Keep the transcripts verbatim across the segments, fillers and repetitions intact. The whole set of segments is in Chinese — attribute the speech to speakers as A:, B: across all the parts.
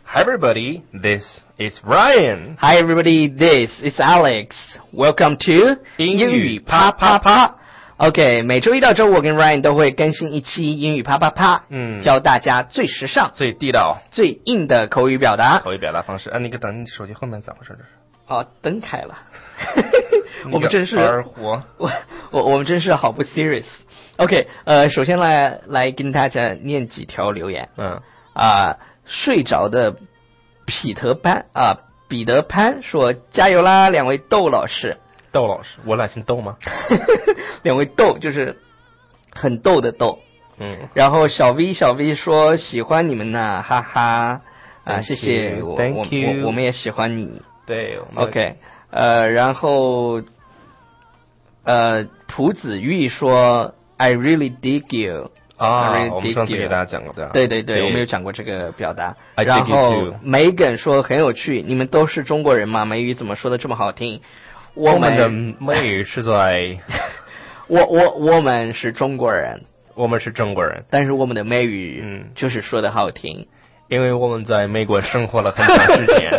A: Hi everybody, this is Ryan.
B: Hi everybody, this is Alex. Welcome to
A: 英语啪啪
B: 啪。OK， 每周一到周五我跟 Ryan 都会更新一期英语啪啪啪，
A: 嗯，
B: 教大家最时尚、
A: 最地道、
B: 最硬的口语表达。
A: 口语表达方式。啊，那个等你手机后面咋回事？这是？
B: 哦，灯开了。我们真是
A: 二货，
B: 我我我们真是好不 serious。OK， 呃，首先来来跟大家念几条留言。
A: 嗯
B: 啊、呃，睡着的彼得潘啊、呃，彼得潘说加油啦，两位窦老师。
A: 窦老师，我俩姓窦吗？
B: 两位窦就是很逗的逗。
A: 嗯。
B: 然后小 V 小 V 说喜欢你们呐，哈哈啊，谢谢我
A: Thank you.
B: 我我们也喜欢你。
A: 对
B: ，OK， 呃，然后呃，朴子玉说 I really dig you。
A: 啊，
B: I really
A: 我们
B: dig
A: 上次
B: you
A: 给大家讲过的。
B: 对对对，
A: 对
B: 我们有讲过这个表达。
A: I dig
B: 然
A: you
B: 后
A: too.
B: Megan 说很有趣，你们都是中国人吗？美语怎么说的这么好听？我
A: 我们的
B: 们
A: 美语是在
B: 我我我们是中国人，
A: 我们是中国人，
B: 但是我们的美语
A: 嗯
B: 就是说的好听。
A: 因为我们在美国生活了很长时间。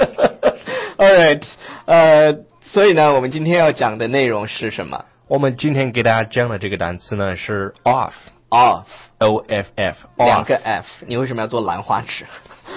B: All right， 呃，所以呢，我们今天要讲的内容是什么？
A: 我们今天给大家讲的这个单词呢是 off
B: off
A: O F F，
B: 两个 F， 你为什么要做兰花指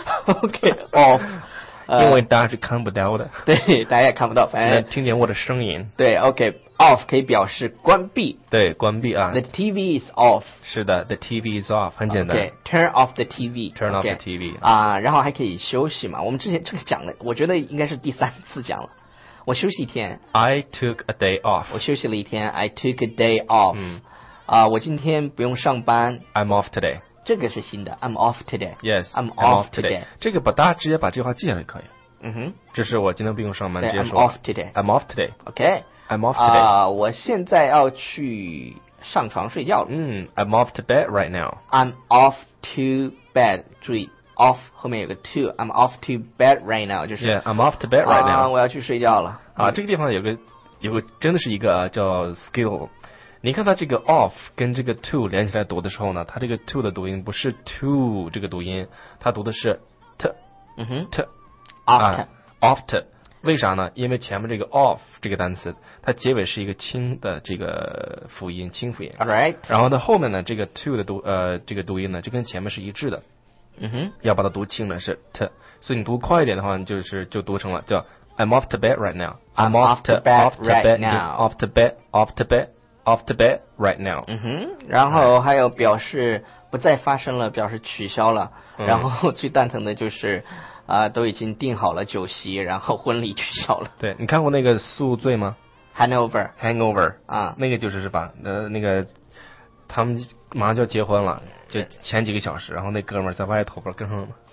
B: ？OK off， 呃、
A: 因为大家是看不到的，
B: 对，大家也看不到，反
A: 能
B: 正
A: 听见我的声音。
B: 对 OK off 可以表示关闭。
A: 对，关闭啊。
B: The T V is off。
A: 是的 ，the T V is off， 很简单。
B: Okay, turn off the T V。
A: Turn off
B: okay.
A: the T V
B: 啊、然后还可以休息嘛。我们之前这个讲了，我觉得应该是第三次讲了。我休息一天。
A: I took a day off。
B: 我休息了一天。I took a day off。
A: 嗯。
B: 啊、我今天不用上班。
A: I'm off today。
B: 这个是新的。I'm off today。
A: Yes,
B: I'm
A: I'm
B: off
A: off
B: today。
A: today。这个把大家直接把这句话记下来可以。
B: 嗯哼。
A: 这是我今天不用上班，
B: 对
A: 直接说。
B: I'm off today。
A: I'm off today。
B: OK。
A: I'm off
B: 啊、
A: today。
B: 我现在要去上床睡觉了。
A: 嗯 I'm off to bed right now。
B: I'm off to bed。注意 off 后面有个 to。 I'm off to bed right now， 就是
A: Yeah, I'm off to bed right
B: 啊
A: now。
B: 我要去睡觉了。
A: 啊，
B: 嗯
A: 这个地方有个有个真的是一个啊叫 skill。你看它这个 off 跟这个 to 连起来读的时候呢，它这个 to 的读音不是 to 这个读音，它读的是 t
B: 嗯哼
A: t
B: off
A: 啊 oft。为啥呢？因为前面这个 off 这个单词，它结尾是一个清的这个辅音，清辅音。
B: All right。
A: 然后呢，后面呢这个 to 的读呃这个读音呢，就跟前面是一致的。
B: 嗯哼。
A: 要把它读清呢是 t， 所以你读快一点的话，就是就读成了叫 I'm off to bed right now。
B: I'm off to bed right now。
A: off to bed off to bed off to bed right now。
B: 嗯哼。然后还有表示不再发生了，表示取消了。
A: 嗯、
B: 然后最蛋疼的就是啊、呃，都已经订好了酒席，然后婚礼取消了。
A: 对，你看过那个宿醉吗？
B: Hangover。
A: Hangover
B: 啊，
A: 那个就是是吧？呃，那个他们马上就要结婚了，就前几个小时，然后那哥们儿在外头不知道跟上了吗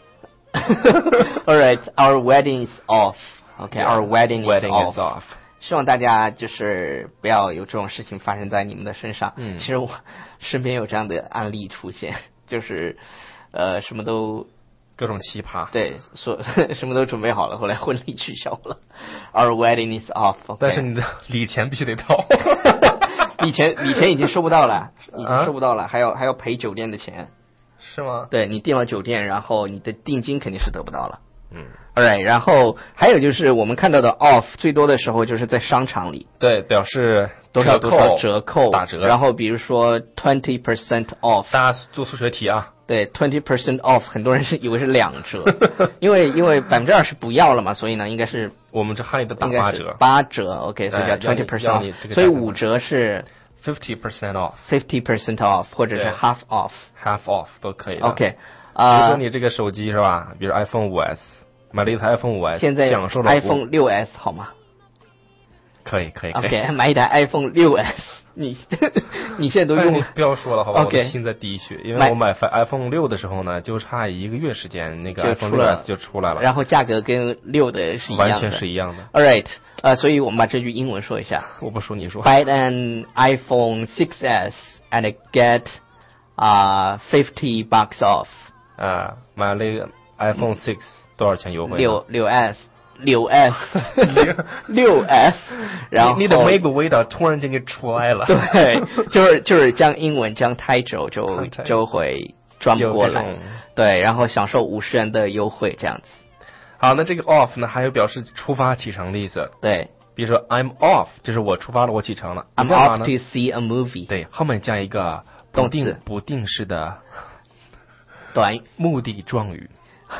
B: ？All right, our wedding is off. Okay, our wedding,
A: wedding
B: is,
A: is
B: off.
A: off。
B: 希望大家就是不要有这种事情发生在你们的身上。
A: 嗯，
B: 其实我身边有这样的案例出现，就是呃什么都
A: 各种奇葩。
B: 对，说什么都准备好了，后来婚礼取消了。Our wedding is off. Okay.
A: 但是你的礼钱必须得到。
B: 礼钱礼钱已经收不到了，已经收不到了，啊、还要还要赔酒店的钱。
A: 是吗？
B: 对，你订了酒店，然后你的定金肯定是得不到了。
A: 嗯
B: ，Alright， 然后还有就是我们看到的 off 最多的时候就是在商场里，
A: 对，表示
B: 多少多少折扣
A: 打折。
B: 然后比如说 twenty percent off，
A: 大家做数学题啊。
B: 对 twenty percent off， 很多人是以为是两折，因为因为百分之二十不要了嘛，所以呢应该是
A: 我们这汉语的打八折，
B: 八折 ，OK， 所以叫 twenty percent off， 所以五折是
A: fifty percent off，
B: fifty percent off 或者是 half off，half
A: off 都可以的。
B: OK， 啊、
A: 呃，如果你这个手机是吧，比如 iPhone 五 S， 买了一台 iPhone 五 S，
B: 现在
A: 享受了
B: iPhone 六 S 好吗？
A: 可以可以可以
B: ，OK， 买一台 iPhone 六 S。你你现在都用、哎、
A: 不要说了好吧
B: ，OK，
A: 我的心在滴血，因为我买 iPhone 六的时候呢，就差一个月时间，那个 iPhone 六 S 就出来了，
B: 然后价格跟六的是一样的，
A: 完全是一样的。
B: All right， 呃，所以我们把这句英文说一下。
A: 我不说你说。
B: Buy an iPhone six S and get 啊、uh, fifty bucks off。
A: 啊，买了一个 iPhone six、嗯、多少钱优惠？
B: 六六 S。六 S， 六 S， 然后
A: 你的美国味道突然间给出来了。
B: 对，就是就是将英文将 title 就就会转过来，对，然后享受五十元的优惠这样子。
A: 好，那这个 off 呢，还有表示出发启程的意思。
B: 对，
A: 比如说 I'm off，就是我出发了，我启程了。
B: I'm off to see a movie。
A: 对，后面加一个不定不定式的
B: 短
A: 目的状语。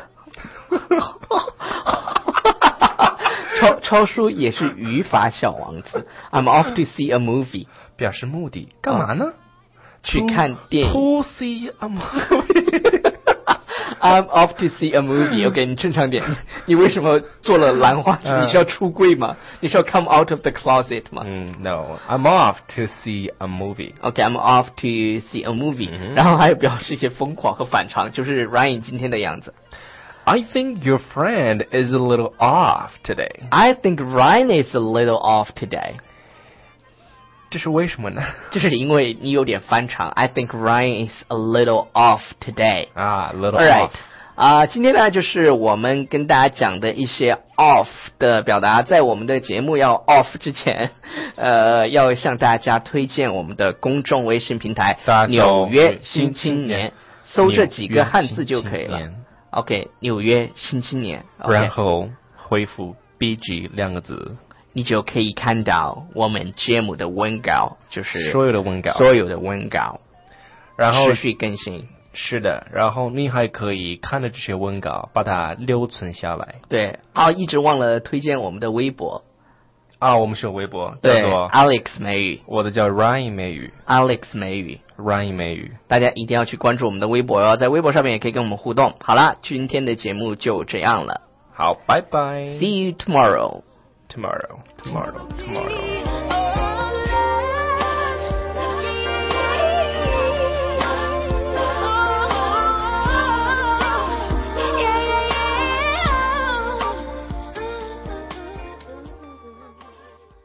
B: 超超叔也是语法小王子。I'm off to see a movie，
A: 表示目的，干嘛呢？
B: 去看电影。
A: To see a movie。
B: I'm off to see a movie。 OK， 你正常点。你为什么做了兰花指？你是要出柜吗？你是要 come out of the closet 吗？
A: 嗯 ，No，I'm off to see a movie。
B: OK，I'm off to see a movie。
A: 嗯，
B: 然后还有表示一些疯狂和反常，就是 Ryan 今天的样子。
A: I think your friend is a little off today.
B: I think Ryan is a little off today。
A: 这是为什么呢？
B: 这是因为你有点翻唱。I think Ryan is a little off today。
A: 啊 ，little
B: All right。
A: off。
B: 啊、呃，今天呢就是我们跟大家讲的一些 off 的表达。在我们的节目要 off 之前，呃，要向大家推荐我们的公众微信平台《纽约新青年》，搜这几个汉字就可以了。OK， 纽约新青年， okay，
A: 然后回复 B G 两个字，
B: 你就可以看到我们节目的文稿，就是
A: 所有的文稿，
B: 所有的文稿，
A: 然后
B: 持续更新。
A: 是的，然后你还可以看着这些文稿，把它留存下来。
B: 对啊，一直忘了推荐我们的微博
A: 啊，我们是有微博，
B: 对
A: 叫做
B: Alex 美语，
A: 我的叫 Ryan 美语
B: ，Alex 美语
A: ，Ryan 美语，
B: 大家一定要去关注我们的微博哦，在微博上面也可以跟我们互动。好啦，今天的节目就这样了，
A: 好，拜拜
B: See you tomorrow.
A: tomorrow tomorrow tomorrow